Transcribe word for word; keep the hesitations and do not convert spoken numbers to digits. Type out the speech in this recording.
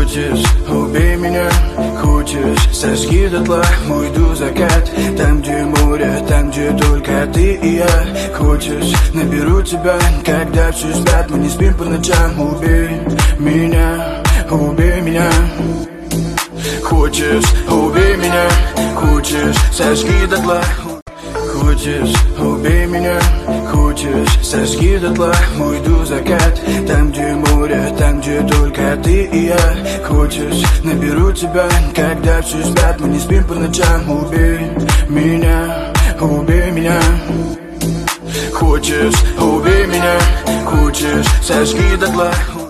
Хочешь, убей меня, хочешь, сожги дотла. Уйду в закат, там, где море, там, где только ты и я. Хочешь, наберу тебя, когда все спят, мы не спим по ночам. Убей меня, убей меня. Хочешь, убей меня, хочешь, сожги дотла. Хочешь, убей меня, хочешь, сожги дотла. Уйду в закат, там, где море, там, где только ты и я. Хочешь, наберу тебя, когда все спят, мы не спим по ночам. Убей меня, убей меня. Хочешь, убей меня, хочешь, сожги дотла.